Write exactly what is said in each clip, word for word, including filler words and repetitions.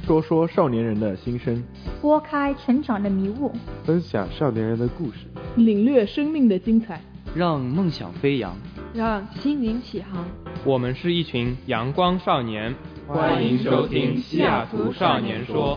说说少年人的心声， 拨开成长的迷雾， 分享少年人的故事， 领略生命的精彩， 让梦想飞扬， 让心灵起航。 我们是一群阳光少年，欢迎收听西雅图少年说。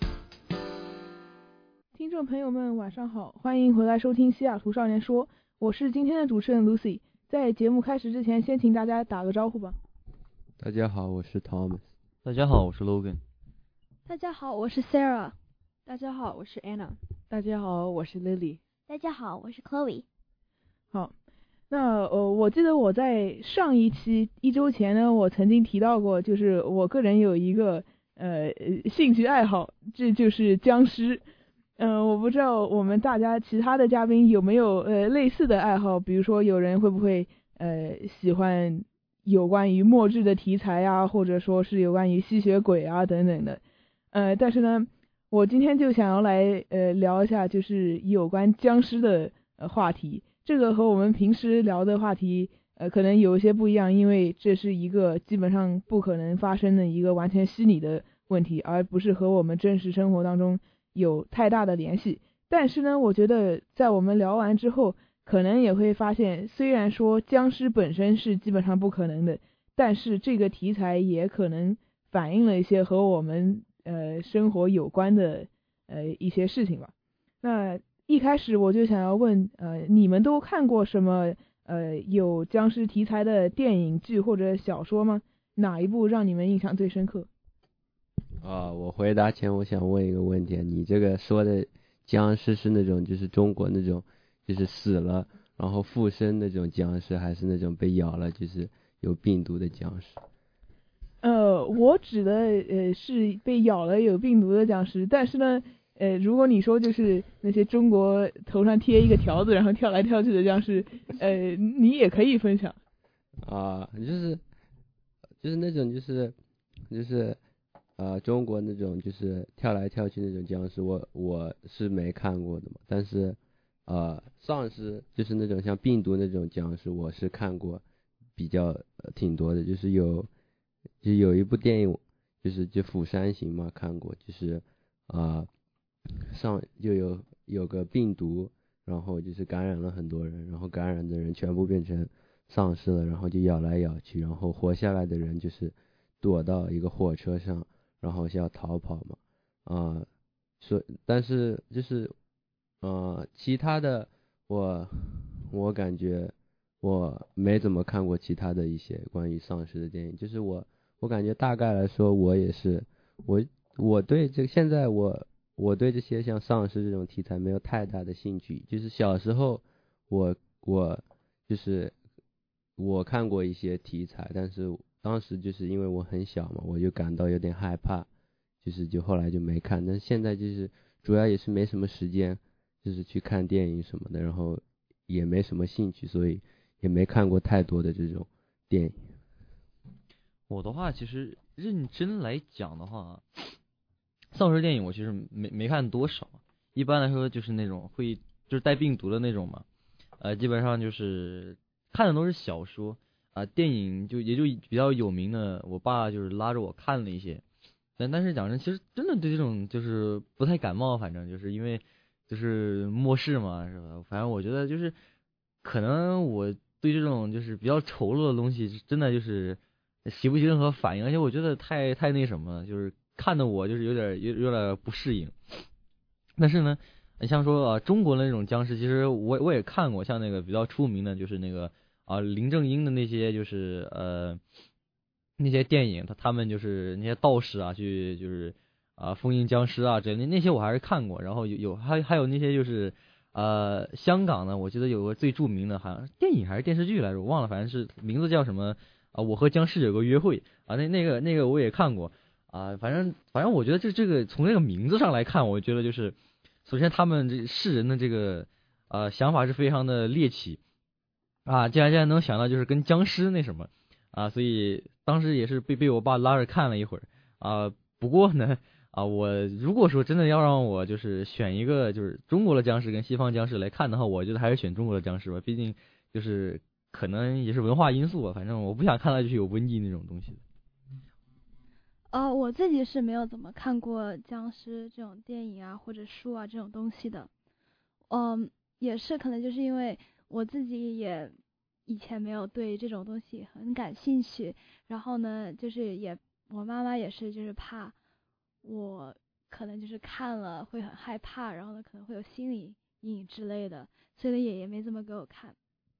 听众朋友们晚上好，欢迎回来收听西雅图少年说，我是今天的主持人 Lucy。 在节目开始之前，先请大家打个招呼吧。 大家好，我是 Thomas。 大家好，我是 Logan。 大家好，我是 Sarah。 大家好，我是 Anna。 大家好，我是 Lily。 大家好，我是 Chloe。 好，那呃，我记得我在上一期一周前呢，我曾经提到过，就是我个人有一个呃兴趣爱好，这就是僵尸。嗯、呃，我不知道我们大家其他的嘉宾有没有呃类似的爱好，比如说有人会不会呃喜欢有关于末日的题材啊，或者说是有关于吸血鬼啊等等的。呃，但是呢，我今天就想要来呃聊一下，就是有关僵尸的呃话题。这个和我们平时聊的话题呃可能有一些不一样，因为这是一个基本上不可能发生的一个完全虚拟的问题，而不是和我们真实生活当中有太大的联系。但是呢，我觉得在我们聊完之后，可能也会发现，虽然说僵尸本身是基本上不可能的，但是这个题材也可能反映了一些和我们呃生活有关的呃一些事情吧。那一开始我就想要问，呃，你们都看过什么呃有僵尸题材的电影剧或者小说吗？哪一部让你们印象最深刻？ 啊，我回答前我想问一个问题，你这个说的僵尸是那种就是中国那种就是死了然后附身那种僵尸，还是那种被咬了就是有病毒的僵尸？ 呃，我指的呃是被咬了有病毒的僵尸，但是呢，呃，如果你说就是那些中国头上贴一个条子然后跳来跳去的僵尸，呃，你也可以分享。 啊，就是就是那种就是就是呃中国那种就是跳来跳去那种僵尸，我我是没看过的嘛，但是呃丧尸就是那种像病毒那种僵尸，我是看过比较、呃、挺多的，就是有就有一部电影就是就釜山行嘛，看过，就是啊、呃、上就有有个病毒，然后就是感染了很多人，然后感染的人全部变成丧尸了，然后就咬来咬去，然后活下来的人就是躲到一个火车上，然后是要逃跑嘛，啊、呃，所但是就是呃其他的我我感觉我没怎么看过其他的一些关于丧尸的电影，就是我我感觉大概来说，我也是我我对这个现在我我对这些像丧尸这种题材没有太大的兴趣，就是小时候我我就是我看过一些题材，但是当时就是因为我很小嘛，我就感到有点害怕，就是就后来就没看，但是现在就是主要也是没什么时间，就是去看电影什么的，然后也没什么兴趣，所以也没看过太多的这种电影。 我的话，其实认真来讲的话，丧尸电影我其实没没看多少，一般来说就是那种会就是带病毒的那种嘛，呃，基本上就是看的都是小说啊、呃，电影就也就比较有名的，我爸就是拉着我看了一些，但但是讲真，其实真的对这种就是不太感冒，反正就是因为就是末世嘛，是吧？反正我觉得就是可能我对这种就是比较丑陋的东西，真的就是起不起任何反应，而且我觉得太太那什么了，就是看的我就是有点有有点不适应。但是呢，你像说啊，中国的那种僵尸，其实我我也看过，像那个比较出名的，就是那个啊林正英的那些就是呃那些电影，他他们就是那些道士啊，去就是啊封印僵尸啊，这那那些我还是看过。然后有有还还有那些就是呃香港的，我记得有个最著名的，好像电影还是电视剧来着，我忘了，反正是名字叫什么啊，我和僵尸有个约会啊，那那个那个我也看过啊，反正反正我觉得这这个从这个名字上来看，我觉得就是首先他们这世人的这个呃想法是非常的猎奇啊，竟然竟然能想到就是跟僵尸那什么啊，所以当时也是被被我爸拉着看了一会儿啊。不过呢啊，我如果说真的要让我就是选一个就是中国的僵尸跟西方僵尸来看的话，我觉得还是选中国的僵尸吧，毕竟就是可能也是文化因素吧，反正我不想看到就是有瘟疫那种东西。 呃，我自己是没有怎么看过僵尸这种电影啊或者书啊这种东西的。嗯，也是可能就是因为我自己也以前没有对这种东西很感兴趣，然后呢，就是也我妈妈也是就是怕我可能就是看了会很害怕，然后呢可能会有心理阴影之类的，所以呢也也没怎么给我看。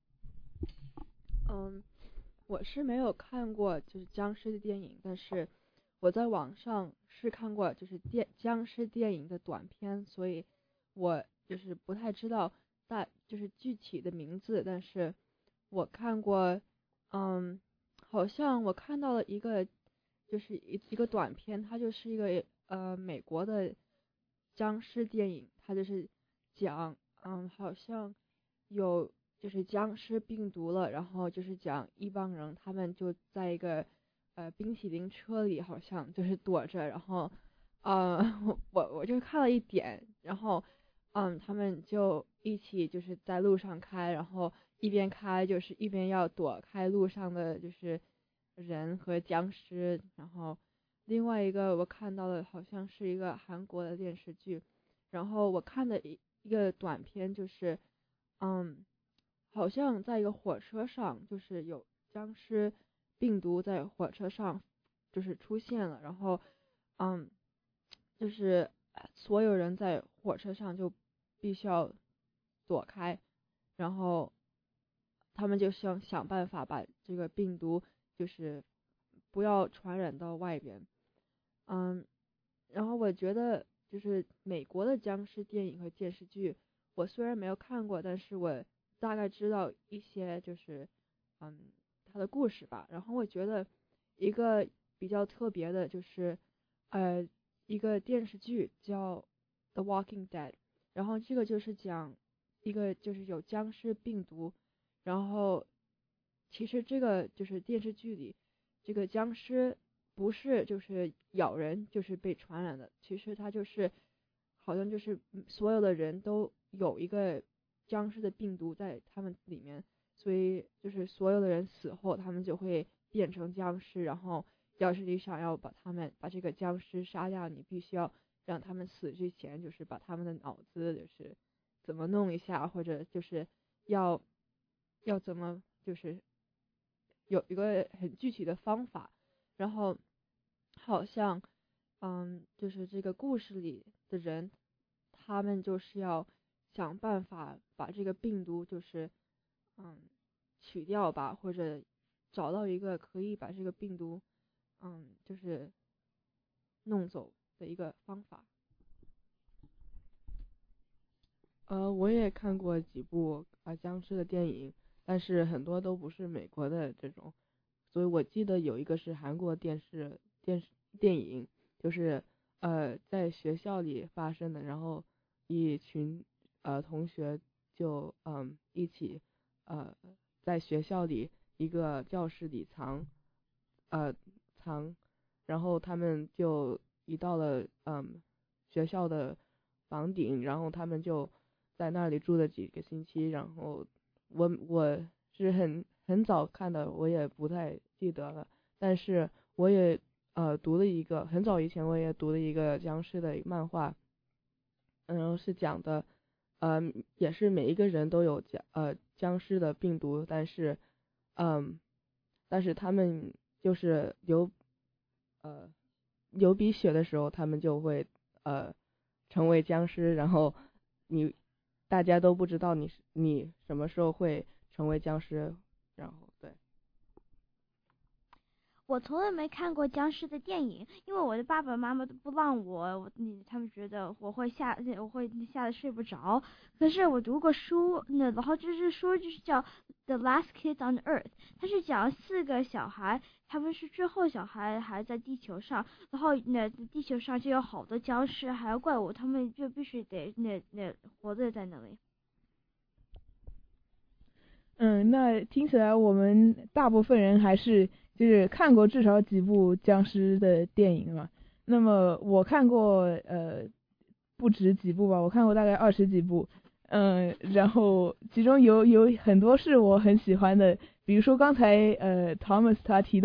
嗯，我是没有看过就是僵尸的电影，但是我在网上是看过就是电僵尸电影的短片，所以我就是不太知道大就是具体的名字，但是我看过，嗯，好像我看到了一个就是一一个短片，它就是一个呃美国的僵尸电影，它就是讲嗯好像有就是僵尸病毒了，然后就是讲一帮人他们就在一个呃冰淇淋车里好像就是躲着，然后呃我我就看了一点，然后嗯他们就一起就是在路上开，然后一边开就是一边要躲开路上的就是人和僵尸。然后另外一个我看到的好像是一个韩国的电视剧，然后我看的一一个短片就是嗯好像在一个火车上就是有僵尸病毒在火车上就是出现了，然后嗯就是所有人在火车上就必须要躲开，然后他们就想想办法把这个病毒就是不要传染到外边。嗯，然后我觉得就是美国的僵尸电影和电视剧，我虽然没有看过，但是我大概知道一些就是嗯它的故事吧。然后我觉得一个比较特别的就是呃一个电视剧叫The Walking Dead， 然后这个就是讲一个就是有僵尸病毒，然后其实这个就是电视剧里这个僵尸不是就是咬人就是被传染的，其实它就是好像就是所有的人都有一个僵尸的病毒在他们里面，所以就是所有的人死后他们就会变成僵尸，然后要是你想要把他们把这个僵尸杀掉，你必须要让他们死之前就是把他们的脑子就是怎么弄一下，或者就是要要怎么就是有一个很具体的方法。然后好像嗯就是这个故事里的人他们就是要想办法把这个病毒就是嗯取掉吧，或者找到一个可以把这个病毒嗯就是弄走的一个方法。 呃，我也看过几部啊僵尸的电影，但是很多都不是美国的这种，所以我记得有一个是韩国电视电视电影，就是呃在学校里发生的，然后一群呃同学就嗯一起呃在学校里一个教室里藏呃藏，然后他们就一到了嗯学校的房顶，然后他们就在那里住了几个星期，然后我我是很很早看的，我也不太记得了，但是我也呃读了一个很早以前我也读了一个僵尸的漫画，嗯是讲的呃也是每一个人都有僵呃僵尸的病毒，但是嗯但是他们就是流呃流鼻血的时候他们就会呃成为僵尸，然后你大家都不知道你你什么时候会成为僵尸，然后对。 我从来没看过僵尸的电影，因为我的爸爸妈妈都不让我，我你他们觉得我会吓，我会吓得睡不着。可是我读过书，那然后这是书就是叫《The Last Kids on Earth》，它是讲四个小孩，他们是最后小孩还在地球上，然后那地球上就有好多僵尸还有怪物，他们就必须得那那活着在那里。 嗯，那听起来我们大部分人还是就是看过至少几部僵尸的电影嘛。那么我看过呃不止几部吧，我看过大概二十几部。嗯，然后其中有有很多是我很喜欢的，比如说刚才呃 Thomas 他提到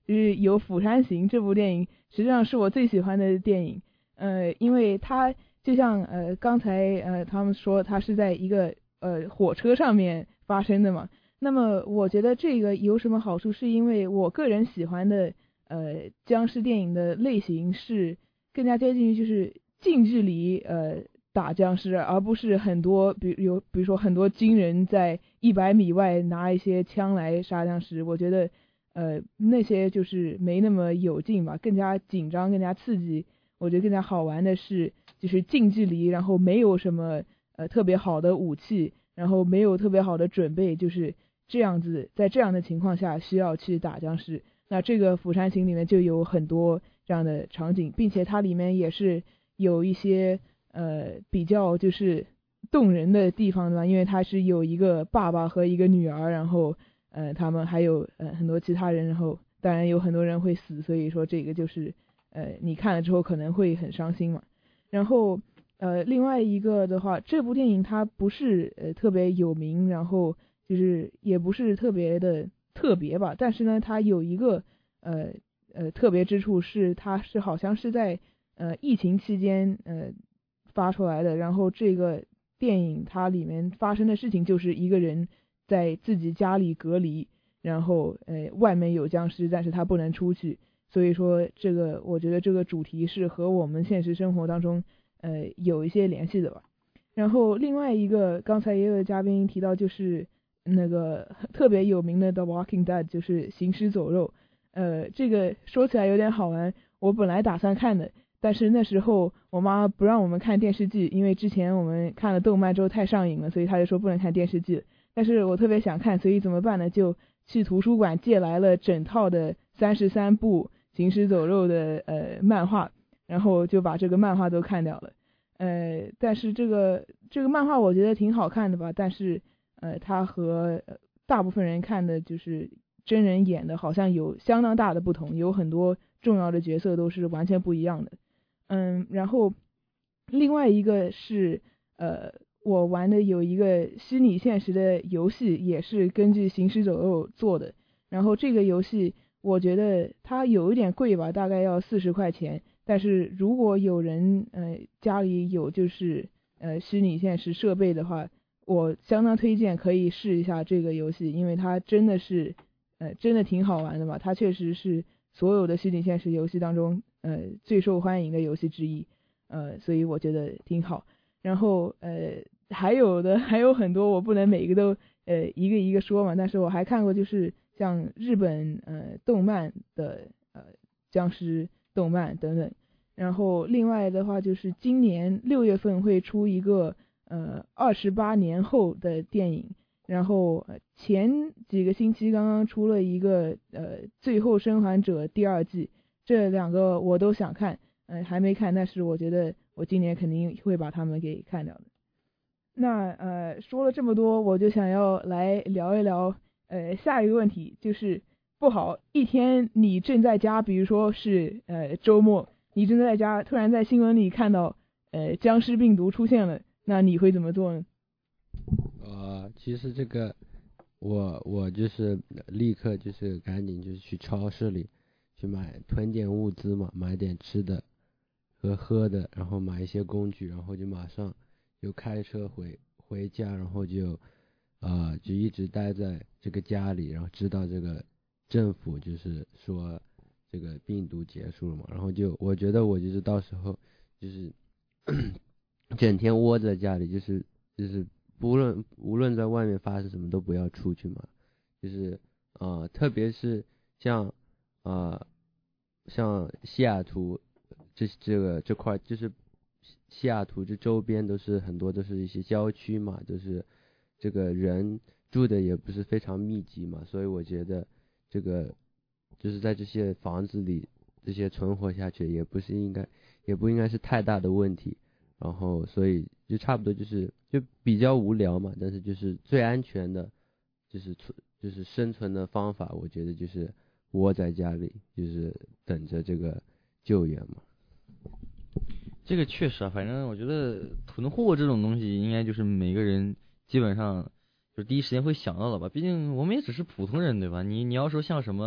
就是有《釜山行》这部电影，实际上是我最喜欢的电影。呃，因为它就像呃刚才呃他们说，它是在一个呃火车上面发生的嘛。那么我觉得这个有什么好处，是因为我个人喜欢的呃僵尸电影的类型是更加接近于就是近距离呃打僵尸，而不是很多比如有比如说很多军人在一百米外拿一些枪来杀僵尸。我觉得呃那些就是没那么有劲吧，更加紧张，更加刺激。我觉得更加好玩的是就是近距离，然后没有什么呃特别好的武器，然后没有特别好的准备，就是这样子，在这样的情况下需要去打僵尸。那这个《釜山行》里面就有很多这样的场景，并且它里面也是有一些呃比较就是动人的地方的吧，因为它是有一个爸爸和一个女儿，然后呃他们还有呃很多其他人，然后当然有很多人会死，所以说这个就是呃你看了之后可能会很伤心嘛。然后呃另外一个的话，这部电影它不是呃特别有名，然后就是也不是特别的特别吧，但是呢它有一个呃呃特别之处是它是好像是在呃疫情期间呃发出来的。然后这个电影它里面发生的事情就是一个人在自己家里隔离，然后呃外面有僵尸，但是他不能出去。所以说这个我觉得这个主题是和我们现实生活当中呃有一些联系的吧。然后另外一个刚才也有嘉宾提到，就是那个特别有名的 The Walking Dead， 就是行尸走肉。呃这个说起来有点好玩，我本来打算看的，但是那时候我妈不让我们看电视剧，因为之前我们看了动漫之后太上瘾了，所以她就说不能看电视剧。但是我特别想看，所以怎么办呢？就去图书馆借来了整套的三十三部行尸走肉的呃漫画，然后就把这个漫画都看掉了。呃，但是这个这个漫画我觉得挺好看的吧，但是呃，它和大部分人看的就是真人演的好像有相当大的不同，有很多重要的角色都是完全不一样的。嗯，然后另外一个是呃，我玩的有一个虚拟现实的游戏，也是根据行尸走肉做的。然后这个游戏我觉得它有一点贵吧，大概要四十块钱。但是如果有人呃家里有就是呃虚拟现实设备的话，我相当推荐可以试一下这个游戏，因为它真的是呃真的挺好玩的吧。它确实是所有的虚拟现实游戏当中呃最受欢迎的游戏之一，呃所以我觉得挺好。然后呃还有的还有很多，我不能每一个都呃一个一个说嘛，但是我还看过就是像日本呃动漫的呃僵尸动漫等等。然后另外的话就是今年六月份会出一个呃二十八年后的电影，然后前几个星期刚刚出了一个呃最后生还者第二季，这两个我都想看，呃还没看，但是我觉得我今年肯定会把他们给看掉的。那呃说了这么多，我就想要来聊一聊呃下一个问题，就是不好一天你正在家，比如说是呃周末，你正在家突然在新闻里看到呃僵尸病毒出现了，那你会怎么做呢？ 呃，其实这个我我就是立刻就是赶紧就是去超市里去买囤点物资嘛，买点吃的和喝的，然后买一些工具，然后就马上就开车回回家，然后就呃就一直待在这个家里，然后直到这个政府就是说这个病毒结束了嘛，然后就我觉得我就是到时候就是整天窝在家里，就是就是不论无论在外面发生什么都不要出去嘛，就是呃特别是像呃像西雅图这这个这块就是西雅图这周边都是很多都是一些郊区嘛，就是这个人住的也不是非常密集嘛，所以我觉得这个就是在这些房子里这些存活下去也不是应该也不应该是太大的问题，然后所以就差不多就是就比较无聊嘛，但是就是最安全的就是就是生存的方法，我觉得就是窝在家里就是等着这个救援嘛。 这个确实啊，反正我觉得囤货这种东西应该就是每个人基本上就是第一时间会想到的吧，毕竟我们也只是普通人对吧，你你要说像什么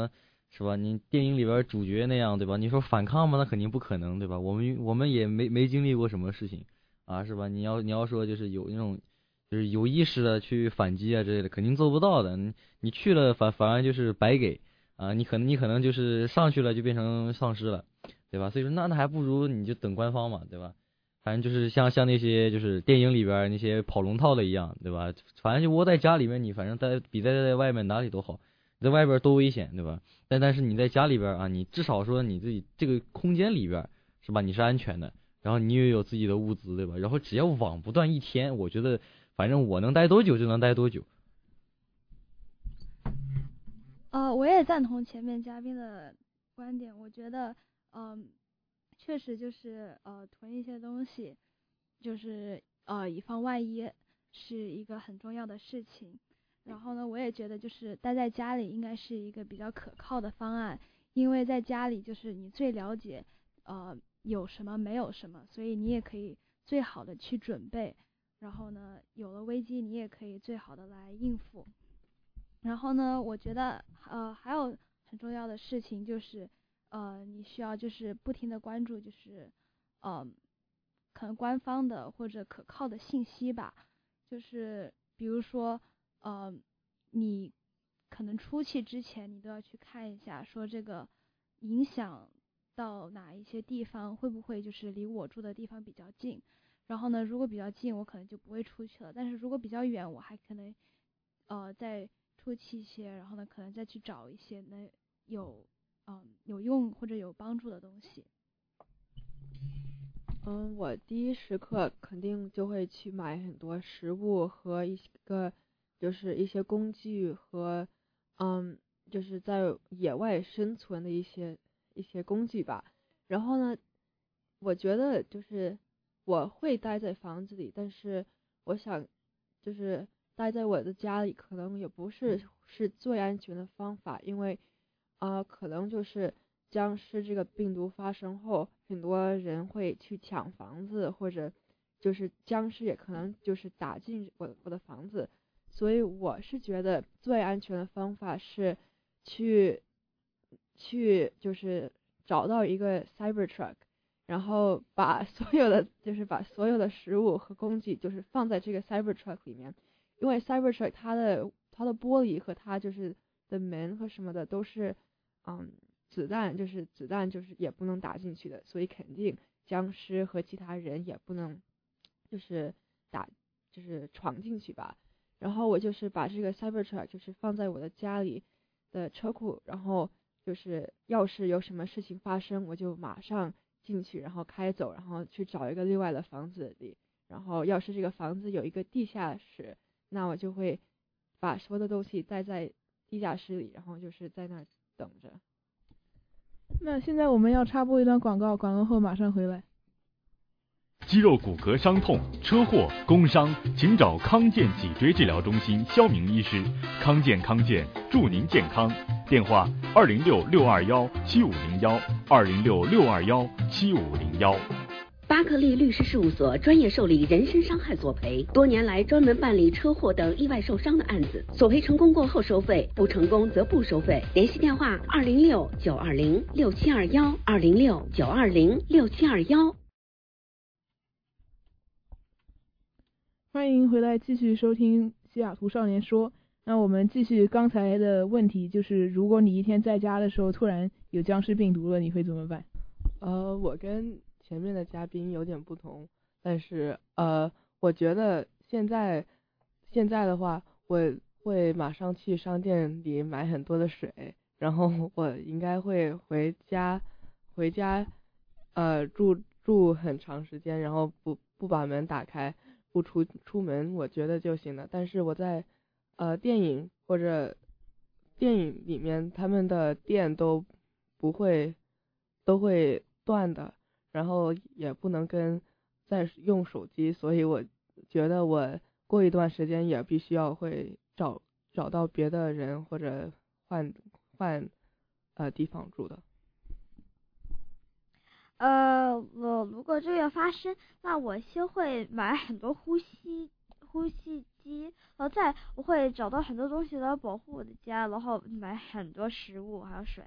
是吧？你电影里边主角那样，对吧？你说反抗吗？那肯定不可能，对吧？我们我们也没没经历过什么事情啊，是吧？你要你要说就是有那种就是有意识的去反击啊之类的，肯定做不到的。你你去了反反而就是白给啊，你可能你可能就是上去了就变成丧尸了，对吧？所以说那那还不如你就等官方嘛，对吧？反正就是像像那些就是电影里边那些跑龙套的一样，对吧？反正就窝在家里面，你反正在比在在外面哪里都好，在外边多危险，对吧？但但是你在家里边啊，你至少说你自己这个空间里边是吧？你是安全的，然后你也有自己的物资，对吧？然后只要网不断一天，我觉得反正我能待多久就能待多久。 呃，我也赞同前面嘉宾的观点，我觉得，嗯、确实就是呃囤一些东西，就是呃以防万一是一个很重要的事情。然后呢，我也觉得就是待在家里应该是一个比较可靠的方案，因为在家里就是你最了解呃有什么没有什么，所以你也可以最好的去准备。然后呢，有了危机你也可以最好的来应付。然后呢，我觉得呃还有很重要的事情就是，呃，你需要就是不停的关注，就是呃可能官方的或者可靠的信息吧，就是比如说呃你可能出去之前你都要去看一下，说这个影响到哪一些地方，会不会就是离我住的地方比较近。然后呢，如果比较近，我可能就不会出去了。但是如果比较远，我还可能呃再出去一些，然后呢，可能再去找一些能有嗯有用或者有帮助的东西。 嗯，我第一时刻肯定就会去买很多食物和一个就是一些工具和嗯就是在野外生存的一些一些工具吧。然后呢，我觉得就是我会待在房子里，但是我想就是待在我的家里可能也不是是最安全的方法，因为啊、呃可能就是僵尸这个病毒发生后，很多人会去抢房子，或者就是僵尸也可能就是打进我我的房子，所以我是觉得最安全的方法是去去就是找到一个 Cybertruck， 然后把所有的就是把所有的食物和工具就是放在这个 Cybertruck 里面，因为 Cybertruck 它的它的玻璃和它就是的门和什么的都是嗯子弹，就是子弹就是也不能打进去的，所以肯定僵尸和其他人也不能就是打就是闯进去吧。然后我就是把这个 Cybertruck 就是放在我的家里的车库，然后就是要是有什么事情发生，我就马上进去，然后开走，然后去找一个另外的房子里。然后要是这个房子有一个地下室，那我就会把所有的东西带在地下室里，然后就是在那儿等着。 那现在我们要插播一段广告，广告后马上回来。 肌肉骨骼伤痛、车祸、工伤，请找康健脊椎治疗中心肖明医师。康健康健，祝您健康。电话：二零六六二幺七五零幺，二零六六二幺七五零幺。 巴克利律师事务所专业受理人身伤害索赔，多年来专门办理车祸等意外受伤的案子，索赔成功过后收费，不成功则不收费。联系电话：二零六九二零六七二幺，二零六九二零六七二幺。 欢迎回来继续收听西雅图少年说。那我们继续刚才的问题，就是如果你一天在家的时候突然有僵尸病毒了，你会怎么办？ 呃，我跟前面的嘉宾有点不同，但是呃，我觉得现在现在的话，我会马上去商店里买很多的水，然后我应该会回家回家呃住住很长时间，然后不不把门打开，不出出门，我觉得就行了。但是我在呃电影或者电影里面，他们的电都不会都会断的，然后也不能跟再用手机，所以我觉得我过一段时间也必须要会找找到别的人或者换换呃地方住的。 呃，我如果这个发生，那我先会买很多呼吸呼吸机，然后再我会找到很多东西来保护我的家，然后买很多食物还有水。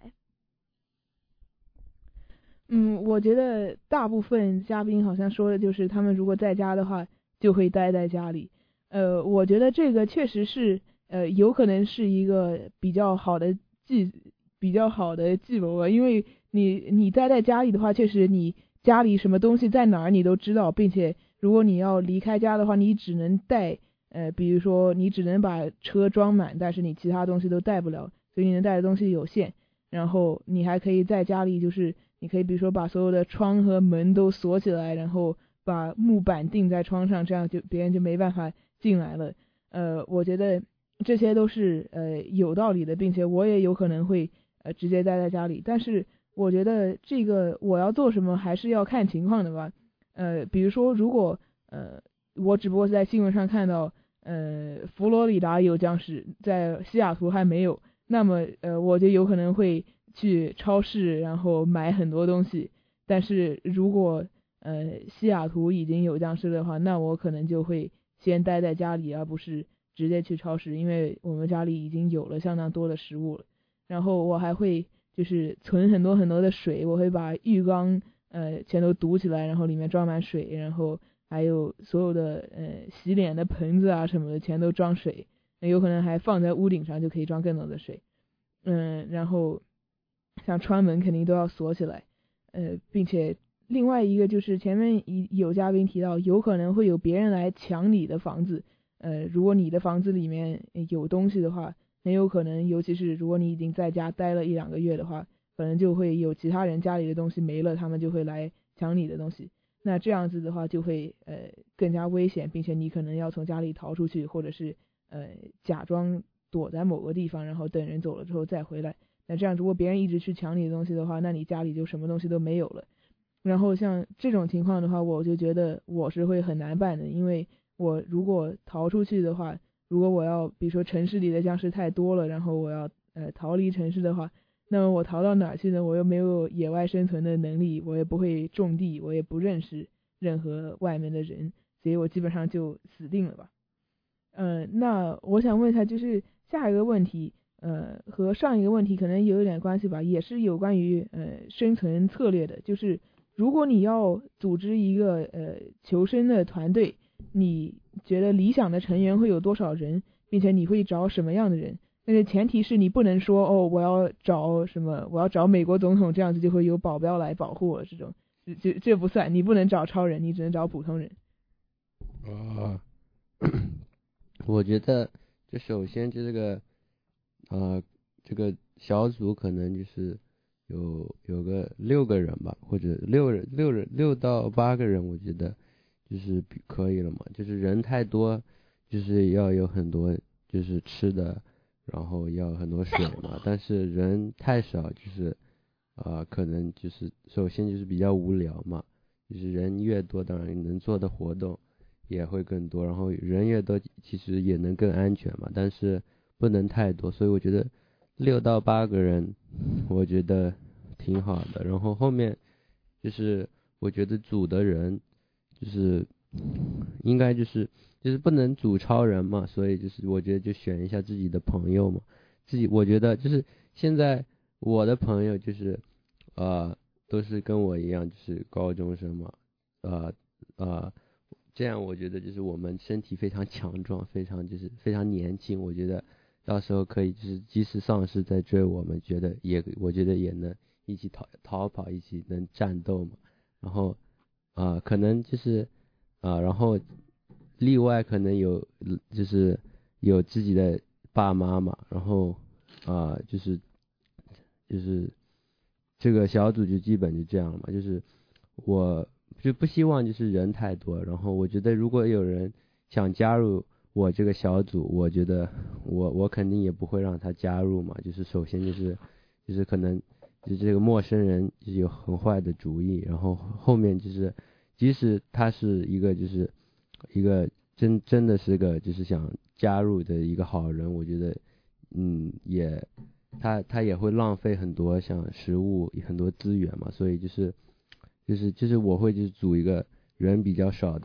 嗯，我觉得大部分嘉宾好像说的就是他们如果在家的话就会待在家里。呃，我觉得这个确实是呃有可能是一个比较好的计比较好的计谋吧，因为你你待在家里的话，确实你家里什么东西在哪儿你都知道，并且如果你要离开家的话，你只能带呃比如说你只能把车装满，但是你其他东西都带不了，所以你能带的东西有限。然后你还可以在家里就是你可以比如说把所有的窗和门都锁起来，然后把木板钉在窗上，这样就别人就没办法进来了。呃，我觉得这些都是呃有道理的，并且我也有可能会呃直接待在家里。但是我觉得这个我要做什么还是要看情况的吧。呃，比如说如果呃我只不过是在新闻上看到呃佛罗里达有僵尸，在西雅图还没有，那么呃我就有可能会去超市然后买很多东西。但是如果呃西雅图已经有僵尸的话，那我可能就会先待在家里，而不是直接去超市，因为我们家里已经有了相当多的食物了。然后我还会就是存很多很多的水，我会把浴缸呃全都堵起来，然后里面装满水，然后还有所有的呃洗脸的盆子啊什么的全都装水，有可能还放在屋顶上就可以装更多的水。嗯，然后像窗门肯定都要锁起来，呃，并且另外一个就是前面有嘉宾提到，有可能会有别人来抢你的房子。呃，如果你的房子里面有东西的话，很有可能，尤其是如果你已经在家待了一两个月的话，可能就会有其他人家里的东西没了，他们就会来抢你的东西。那这样子的话就会呃更加危险，并且你可能要从家里逃出去，或者是呃假装躲在某个地方，然后等人走了之后再回来。那这样如果别人一直去抢你的东西的话，那你家里就什么东西都没有了。然后像这种情况的话，我就觉得我是会很难办的，因为我如果逃出去的话，如果我要比如说城市里的僵尸太多了，然后我要呃逃离城市的话，那么我逃到哪儿去呢？我又没有野外生存的能力，我也不会种地，我也不认识任何外面的人，所以我基本上就死定了吧。呃，那我想问一下，就是下一个问题，呃，和上一个问题可能有一点关系吧，也是有关于呃生存策略的，就是如果你要组织一个呃求生的团队，你觉得理想的成员会有多少人，并且你会找什么样的人？但是前提是你不能说哦，我要找什么，我要找美国总统，这样子就会有保镖来保护我，这种这这不算，你不能找超人，你只能找普通人。 啊，我觉得就首先就这个呃这个小组可能就是有有个六个人吧，或者六人六人六到八个人，我觉得就是可以了嘛。就是人太多，就是要有很多就是吃的，然后要很多水嘛。但是人太少，就是啊、呃、可能就是首先就是比较无聊嘛。就是人越多，当然能做的活动也会更多，然后人越多其实也能更安全嘛，但是不能太多，所以我觉得六到八个人我觉得挺好的。然后后面就是我觉得组的人就是应该就是就是不能组超人嘛，所以就是我觉得就选一下自己的朋友嘛。自己我觉得就是现在我的朋友就是呃都是跟我一样就是高中生嘛，呃呃这样我觉得就是我们身体非常强壮，非常就是非常年轻，我觉得到时候可以就是即使丧尸在追我们，觉得也我觉得也能一起逃逃跑，一起能战斗嘛。然后啊、呃、可能就是啊、呃、然后例外可能有就是有自己的爸妈嘛，然后啊、呃、就是就是这个小组就基本就这样嘛，就是我就不希望就是人太多，然后我觉得如果有人想加入我这个小组，我觉得我我肯定也不会让他加入嘛，就是首先就是就是可能就是这个陌生人就是有很坏的主意，然后后面就是即使他是一个就是一个真真的是个就是想加入的一个好人，我觉得嗯也他他也会浪费很多像食物很多资源嘛，所以就是就是就是我会就是组一个人比较少的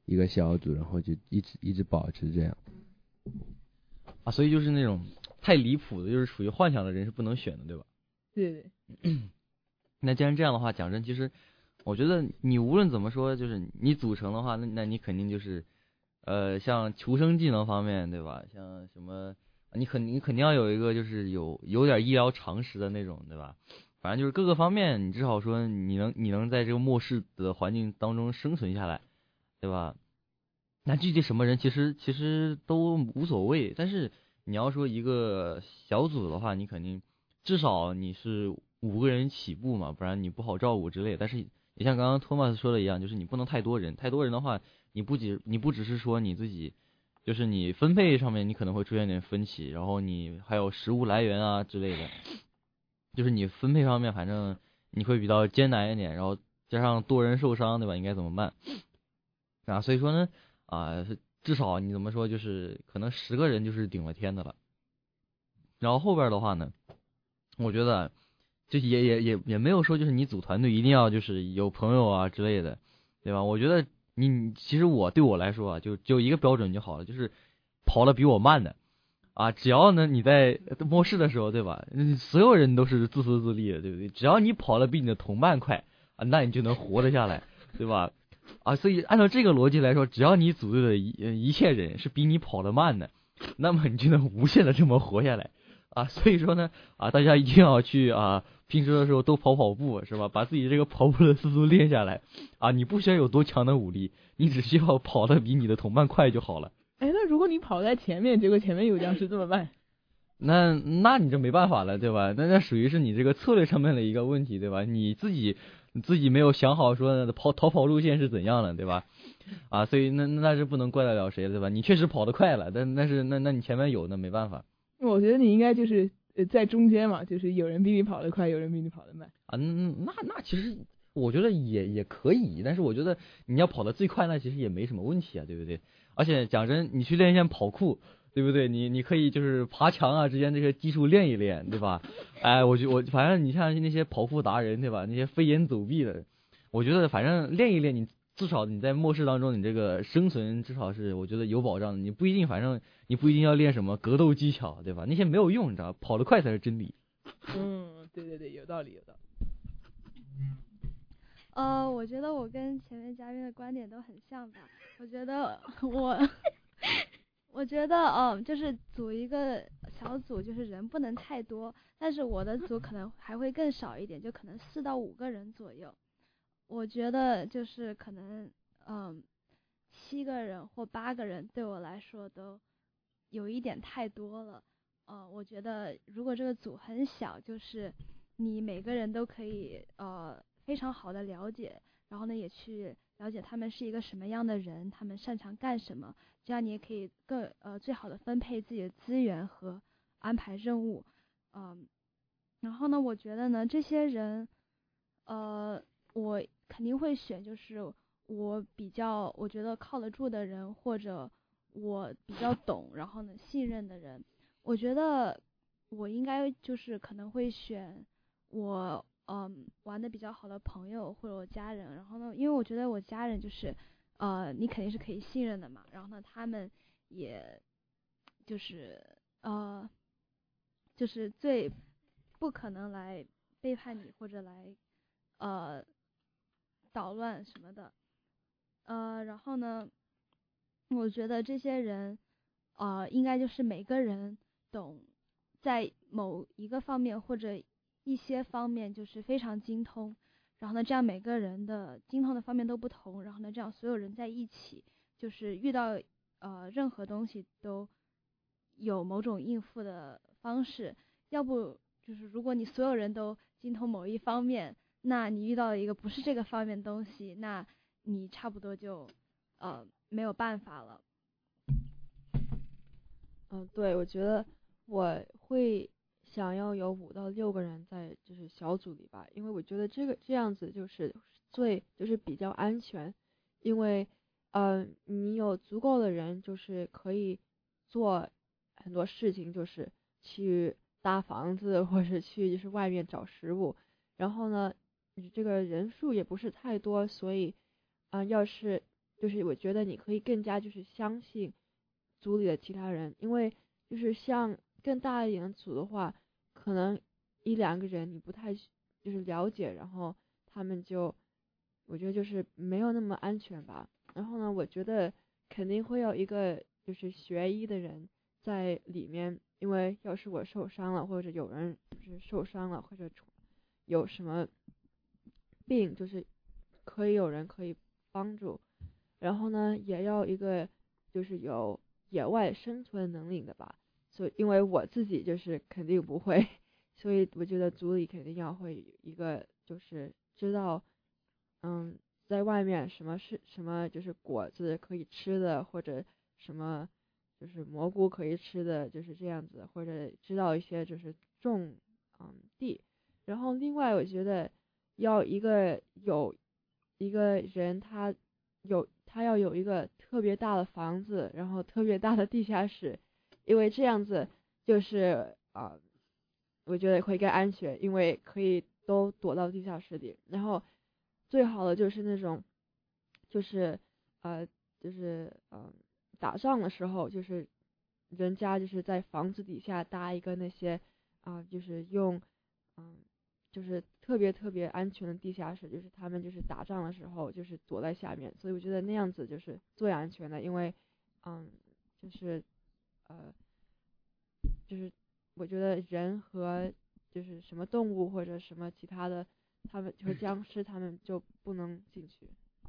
一个小组，然后就一直一直保持这样。 啊，所以就是那种太离谱的，就是属于幻想的人是不能选的，对吧？ 对对。 那既然这样的话，讲真，其实我觉得你无论怎么说，就是你组成的话，那那你肯定就是，呃，像求生技能方面，对吧？像什么，你肯你肯定要有一个就是有有点医疗常识的那种，对吧？反正就是各个方面，你至少说你能你能在这个末世的环境当中生存下来，对吧？那具体什么人其实其实都无所谓，但是你要说一个小组的话，你肯定至少你是五个人起步嘛，不然你不好照顾之类的。但是也像刚刚托马斯说的一样，就是你不能太多人，太多人的话，你不仅你不只是说你自己，就是你分配上面你可能会出现点分歧，然后你还有食物来源啊之类的，就是你分配方面反正你会比较艰难一点，然后加上多人受伤，对吧？应该怎么办？啊，所以说呢。啊，至少你怎么说，就是可能十个人就是顶了天的了。然后后边的话呢，我觉得就也也也也没有说就是你组团队一定要就是有朋友啊之类的，对吧？我觉得你其实我对我来说啊，就就一个标准就好了，就是跑得比我慢的啊，只要呢你在末世的时候，对吧？所有人都是自私自利的，对不对？只要你跑得比你的同伴快啊，那你就能活得下来，对吧？啊，所以按照这个逻辑来说，只要你组队的一一切人是比你跑得慢的，那么你就能无限的这么活下来啊。所以说呢，啊，大家一定要去啊，平时的时候多跑跑步，是吧？把自己这个跑步的速度练下来啊。你不需要有多强的武力，你只需要跑得比你的同伴快就好了。 哎，那如果你跑在前面，结果前面有僵尸怎么办？ 那那你就没办法了，对吧？那那属于是你这个策略上面的一个问题，对吧？你自己。你自己没有想好说跑逃跑路线是怎样的，对吧？啊，所以那那是不能怪得了谁，对吧？你确实跑得快了，但但是那那你前面有那没办法。 我觉得你应该就是呃在中间嘛，就是有人比你跑得快，有人比你跑得慢。 啊，那那其实我觉得也也可以，但是我觉得你要跑得最快，那其实也没什么问题啊，对不对？而且讲真，你去练一下跑酷。对不对？你你可以就是爬墙啊之间这些技术练一练，对吧？哎，我觉我反正你像那些跑酷达人，对吧？那些飞檐走壁的，我觉得反正练一练，你至少你在末世当中，你这个生存至少是我觉得有保障的。你不一定，反正你不一定要练什么格斗技巧，对吧？那些没有用，你知道，跑得快才是真理。 嗯，对对对，有道理，有道理。 呃，我觉得我跟前面嘉宾的观点都很像吧。我觉得我。我觉得哦，就是组一个小组，就是人不能太多，但是我的组可能还会更少一点，就可能四到五个人左右。我觉得就是可能嗯七个人或八个人对我来说都有一点太多了。呃，我觉得如果这个组很小，就是你每个人都可以呃非常好的了解，然后呢也去了解他们是一个什么样的人，他们擅长干什么。这样你也可以更呃最好的分配自己的资源和安排任务，嗯、呃，然后呢，我觉得呢，这些人，呃，我肯定会选就是我比较我觉得靠得住的人，或者我比较懂，然后呢信任的人。我觉得我应该就是可能会选我嗯玩的比较好的朋友或者我家人，然后呢，因为我觉得我家人就是。呃，你肯定是可以信任的嘛，然后呢，他们也就是呃，就是最不可能来背叛你或者来呃捣乱什么的，呃，然后呢，我觉得这些人呃，应该就是每个人懂在某一个方面或者一些方面就是非常精通。然后呢，这样每个人的精通的方面都不同，然后呢，这样所有人在一起，就是遇到呃任何东西都有某种应付的方式。要不就是如果你所有人都精通某一方面，那你遇到一个不是这个方面的东西，那你差不多就呃没有办法了。 嗯，对，我觉得我会。想要有五到六个人在就是小组里吧，因为我觉得这个这样子就是最就是比较安全，因为呃你有足够的人就是可以做很多事情，就是去搭房子或者去就是外面找食物，然后呢你这个人数也不是太多，所以啊、呃、要是就是我觉得你可以更加就是相信组里的其他人，因为就是像更大一点的组的话，可能一两个人你不太就是了解，然后他们就我觉得就是没有那么安全吧。然后呢，我觉得肯定会有一个就是学医的人在里面，因为要是我受伤了，或者有人就是受伤了，或者有什么病，就是可以有人可以帮助。然后呢，也要一个就是有野外生存能力的吧。所以因为我自己就是肯定不会，所以我觉得组里肯定要会一个就是知道，嗯，在外面什么是什么就是果子可以吃的，或者什么就是蘑菇可以吃的，就是这样子，或者知道一些就是种嗯地。然后另外我觉得要一个有一个人他有他要有一个特别大的房子，然后特别大的地下室，因为这样子就是啊、呃，我觉得会更安全，因为可以都躲到地下室里。然后最好的就是那种就是呃就是嗯、呃、打仗的时候，就是人家就是在房子底下搭一个那些啊、呃、就是用嗯。就是特别特别安全的地下室，就是他们就是打仗的时候就是躲在下面，所以我觉得那样子就是最安全的，因为嗯就是呃就是我觉得人和就是什么动物或者什么其他的，他们和僵尸他们就不能进去。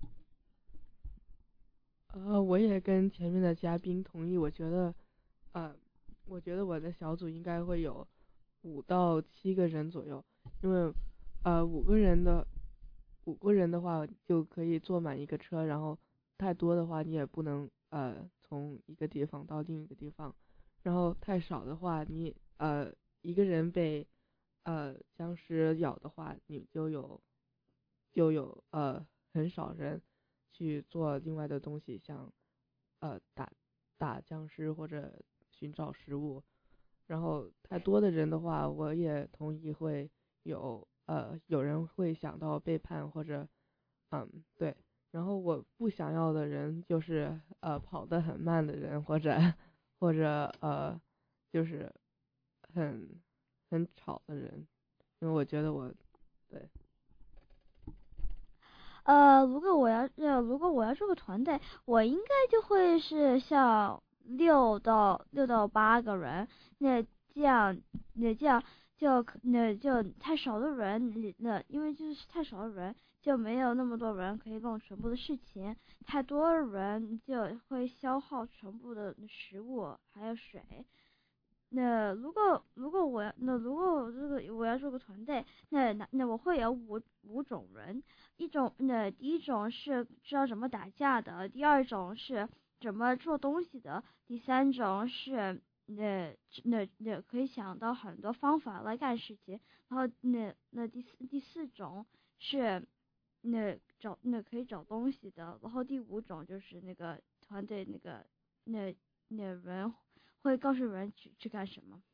呃，我也跟前面的嘉宾同意，我觉得呃我觉得我的小组应该会有五到七个人左右。因为呃五个人的五个人的话就可以坐满一个车，然后太多的话你也不能呃从一个地方到另一个地方，然后太少的话你呃一个人被呃僵尸咬的话，你就有就有呃很少人去做另外的东西，像呃打打僵尸或者寻找食物。然后太多的人的话，我也同意会有呃有人会想到背叛或者嗯对，然后我不想要的人就是呃跑得很慢的人，或者或者呃就是很很吵的人，因为我觉得我对。 呃，如果我要呃如果我要这个团队，我应该就会是像六到六到八个人，那这样那这样就那就太少的人，那因为就是太少的人就没有那么多人可以弄全部的事情，太多的人就会消耗全部的食物还有水。那如果如果我那如果我这个我要做个团队，那那那我会有五五种人，一种那第一种是知道怎么打架的，第二种是怎么做东西的，第三种是那那那可以想到很多方法来干事情，然后那那第四第四种是那找那可以找东西的，然后第五种就是那个团队那个那那人会告诉人去去干什么。